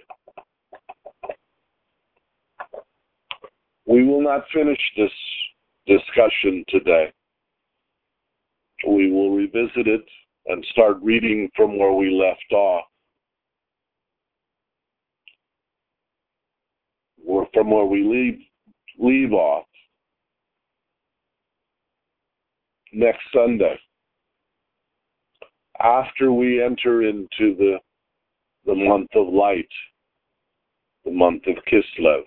Speaker 2: We will not finish this discussion today. We will revisit it and start reading from where we left off. Or from where we leave off next Sunday, after we enter into the month of light, the month of Kislev.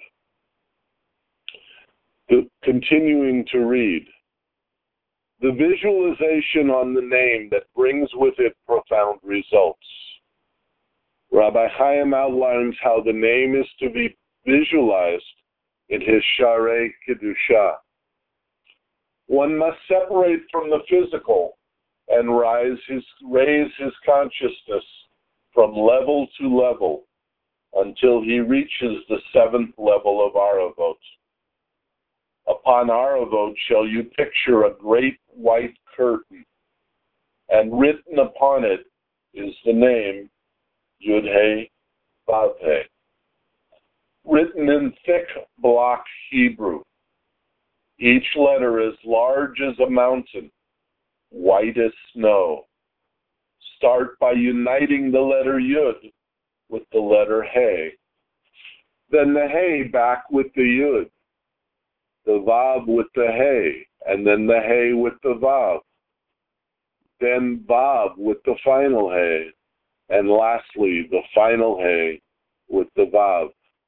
Speaker 2: Continuing to read, the visualization on the name that brings with it profound results. Rabbi Chaim outlines how the name is to be visualized in his Sharei Kedusha. One must separate from the physical and raise his consciousness from level to level until he reaches the seventh level of Aravot. Upon Aravot shall you picture a great white curtain, and written upon it is the name Yud-Heh Vav-Heh, written in thick block Hebrew, each letter as large as a mountain, white as snow. Start by uniting the letter Yud with the letter Hey, then the Hey back with the Yud, the Vav with the Hey, and then the Hey with the Vav, then Vav with the final Hey, and lastly the final Hey with the Vav.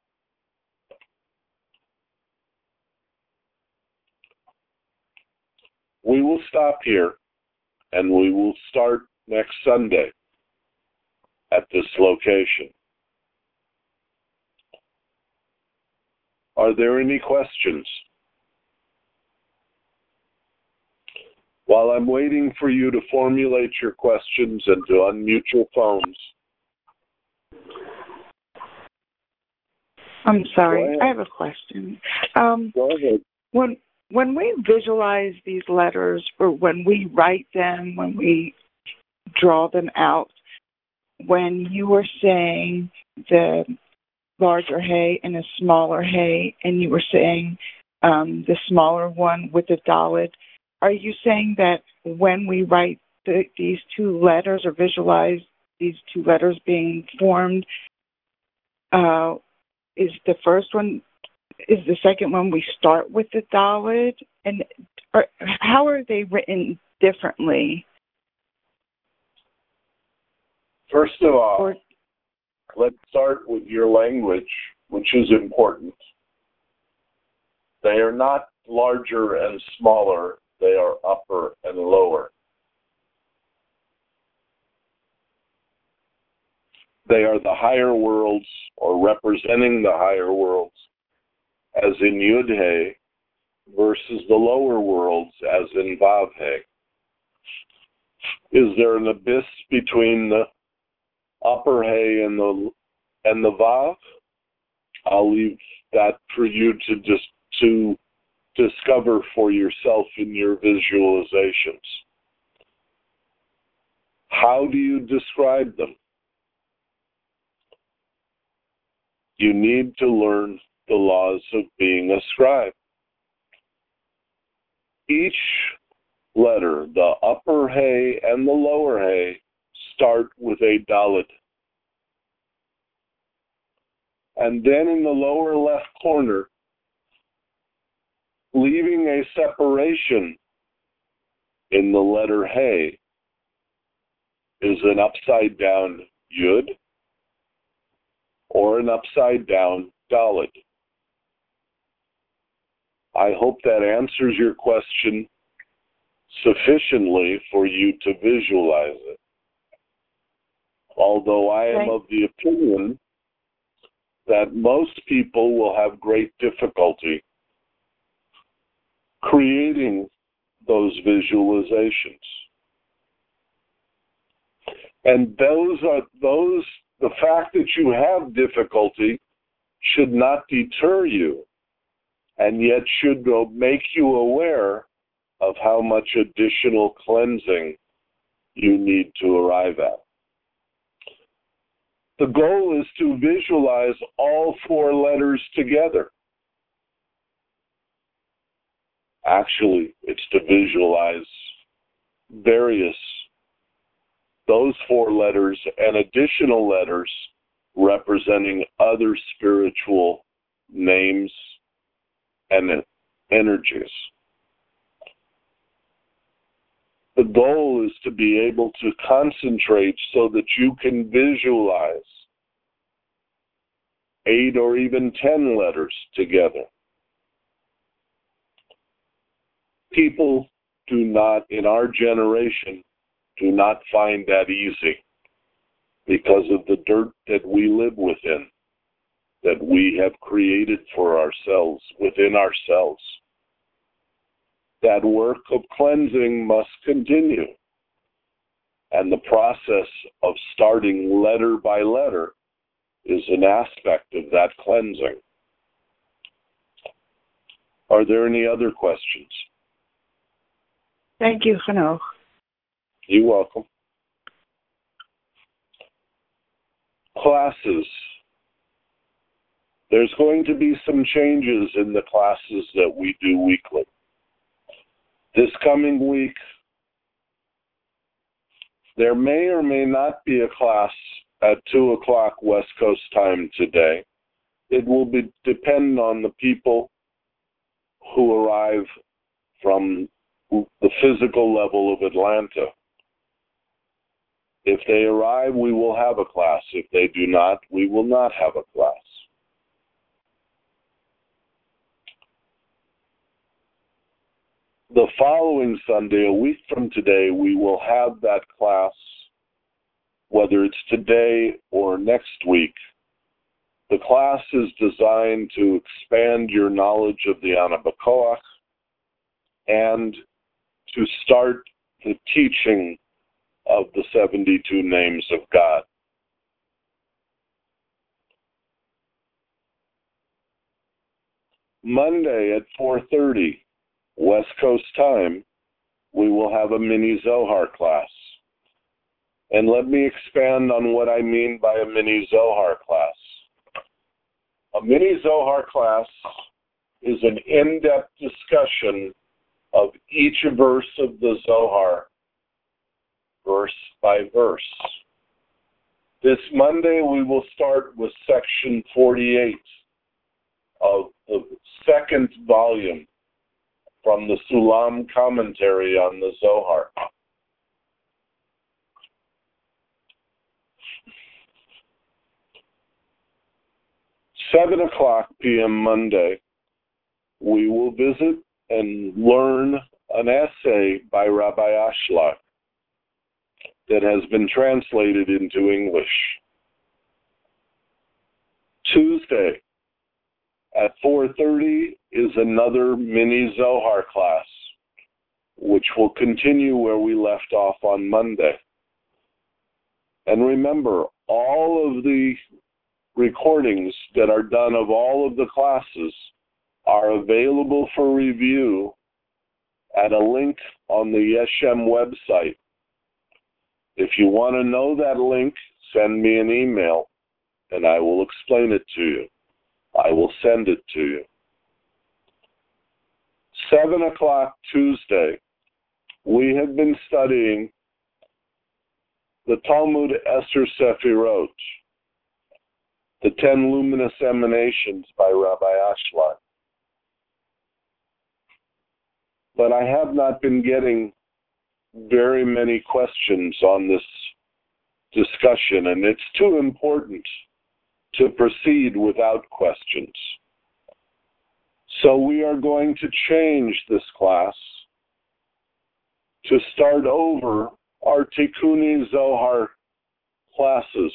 Speaker 2: We will stop here, and we will start next Sunday at this location. Are there any questions? While I'm waiting for you to formulate your questions and to unmute your phones.
Speaker 1: I'm sorry, I have a question.
Speaker 2: Go ahead.
Speaker 1: When we visualize these letters, or when we write them, when we draw them out, when you were saying the larger Hey and a smaller Hey, and you were saying the smaller one with the Dalet, are you saying that when we write these two letters or visualize these two letters being formed, is the first one, is the second one we start with the Dalet? And how are they written differently?
Speaker 2: First of all, let's start with your language, which is important. They are not larger and smaller. They are upper and lower. They are the higher worlds, or representing the higher worlds, as in Yud-Heh, versus the lower worlds, as in Vav-Heh. Is there an abyss between the upper Hey and the Vav? I'll leave that for you to discover for yourself in your visualizations. How do you describe them? You need to learn the laws of being a scribe. Each letter, the upper Hey and the lower Hey, start with a Dalet. And then in the lower left corner, leaving a separation in the letter Hey, is an upside down Yud or an upside down Dalet. I hope that answers your question sufficiently for you to visualize it. Although I am of the opinion that most people will have great difficulty creating those visualizations. And the fact that you have difficulty should not deter you, and yet should make you aware of how much additional cleansing you need to arrive at. The goal is to visualize all 4 letters together. Actually, it's to visualize those 4 letters and additional letters representing other spiritual names and energies. The goal is to be able to concentrate so that you can visualize 8 or even 10 letters together. People in our generation, do not find that easy because of the dirt that we live within, that we have created for ourselves, within ourselves. That work of cleansing must continue. And the process of starting letter by letter is an aspect of that cleansing. Are there any other questions?
Speaker 1: Thank you, Hanoch.
Speaker 2: You're welcome. Classes. There's going to be some changes in the classes that we do weekly. This coming week, there may or may not be a class at 2 o'clock West Coast time today. It will depend on the people who arrive from the physical level of Atlanta. If they arrive, we will have a class. If they do not, we will not have a class. The following Sunday, a week from today, we will have that class, whether it's today or next week. The class is designed to expand your knowledge of the Ana B'Koach and to start the teaching of the 72 names of God. Monday at 4:30 West Coast time, we will have a mini Zohar class. And let me expand on what I mean by a mini Zohar class. A mini Zohar class is an in-depth discussion of each verse of the Zohar, verse by verse. This Monday we will start with section 48 of the second volume from the Sulam commentary on the Zohar. At 7:00 p.m. Monday, we will visit and learn an essay by Rabbi Ashlag that has been translated into English. Tuesday at 4:30 is another mini Zohar class, which will continue where we left off on Monday. And remember, all of the recordings that are done of all of the classes are available for review at a link on the Yeshem website. If you want to know that link, send me an email and I will explain it to you. I will send it to you. 7:00 Tuesday, we have been studying the Talmud Esther Sefirot, the 10 luminous emanations by Rabbi Ashlag. But I have not been getting very many questions on this discussion, and it's too important to proceed without questions. So we are going to change this class to start over our Tikkuni Zohar classes.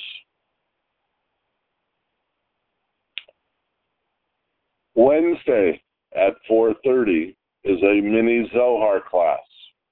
Speaker 2: Wednesday at 4:30, is a mini Zohar class.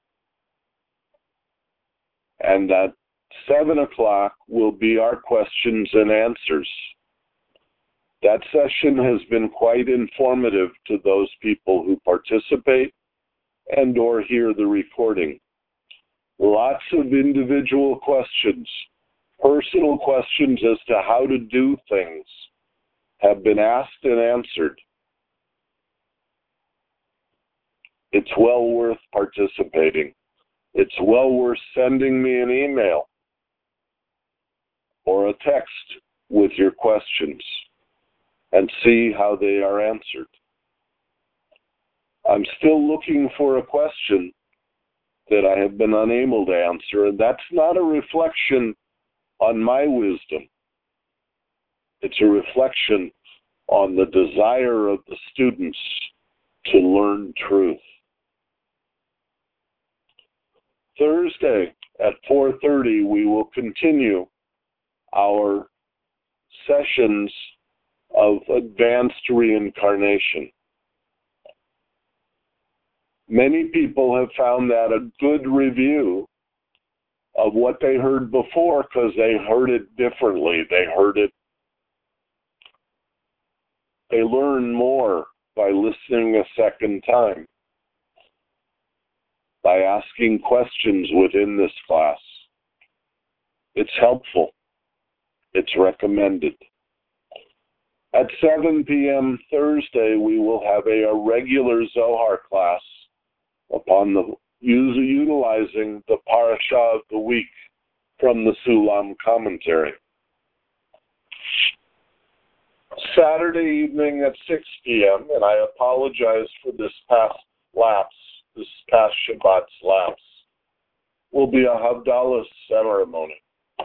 Speaker 2: And at 7 o'clock will be our questions and answers. That session has been quite informative to those people who participate and or hear the recording. Lots of individual questions, personal questions as to how to do things have been asked and answered. It's well worth participating. It's well worth sending me an email or a text with your questions and see how they are answered. I'm still looking for a question that I have been unable to answer, and that's not a reflection on my wisdom. It's a reflection on the desire of the students to learn truth. Thursday at 4:30, we will continue our sessions of advanced reincarnation. Many people have found that a good review of what they heard before because they heard it differently. They learn more by listening a second time, by asking questions within this class. It's helpful. It's recommended. At 7 p.m. Thursday, we will have a regular Zohar class upon utilizing the parasha of the week from the Sulam commentary. Saturday evening at 6 p.m., and I apologize for this past Shabbat's lapse, will be a Havdalah ceremony.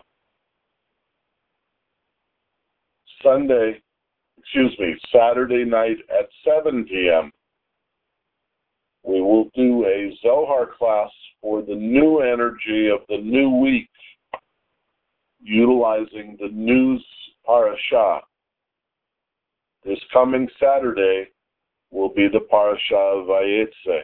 Speaker 2: Saturday night at 7 p.m., we will do a Zohar class for the new energy of the new week, utilizing the new parasha. This coming Saturday will be the parasha of Vayetze.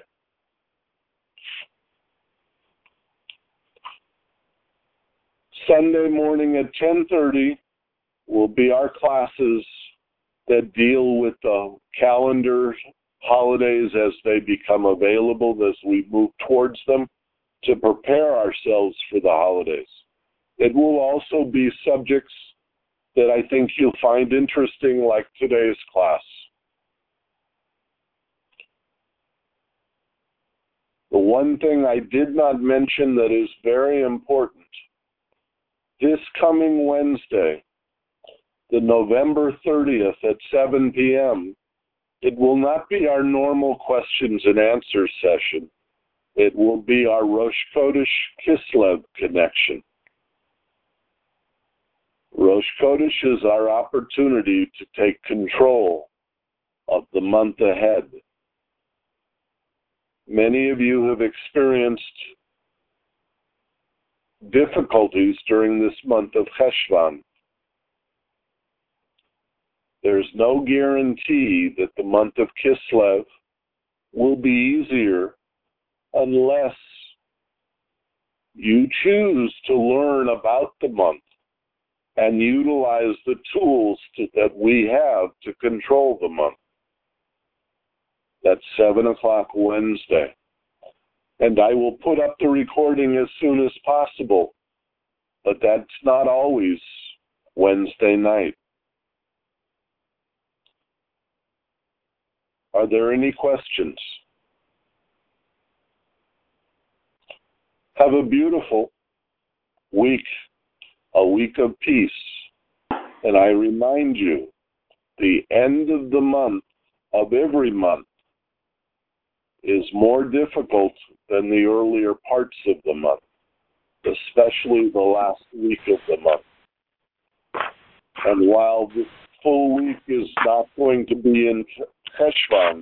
Speaker 2: Sunday morning at 10:30 will be our classes that deal with the calendar holidays as they become available, as we move towards them, to prepare ourselves for the holidays. It will also be subjects that I think you'll find interesting, like today's class. The one thing I did not mention that is very important, this coming Wednesday, the November 30th at 7 p.m., it will not be our normal questions and answers session. It will be our Rosh Chodesh Kislev connection. Rosh Chodesh is our opportunity to take control of the month ahead. Many of you have experienced difficulties during this month of Cheshvan. There's no guarantee that the month of Kislev will be easier unless you choose to learn about the month and utilize the tools that we have to control the month. That's 7 o'clock Wednesday. And I will put up the recording as soon as possible, but that's not always Wednesday night. Are there any questions? Have a beautiful week, a week of peace. And I remind you, the end of the month, of every month, is more difficult than the earlier parts of the month, especially the last week of the month. And while the full week is not going to be in Cheshvan,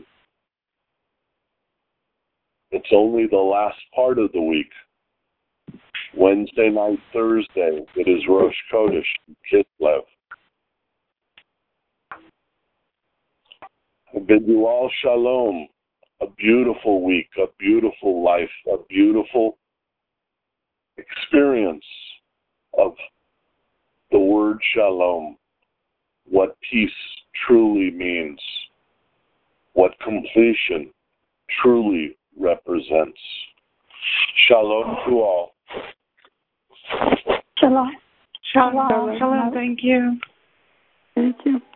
Speaker 2: it's only the last part of the week. Wednesday night, Thursday, it is Rosh Chodesh, Kislev. I bid you all shalom. a beautiful week, a beautiful life, a beautiful experience of the word shalom, what peace truly means, what completion truly represents. Shalom to all.
Speaker 3: Shalom.
Speaker 1: Shalom. Shalom. Thank you.
Speaker 3: Thank you.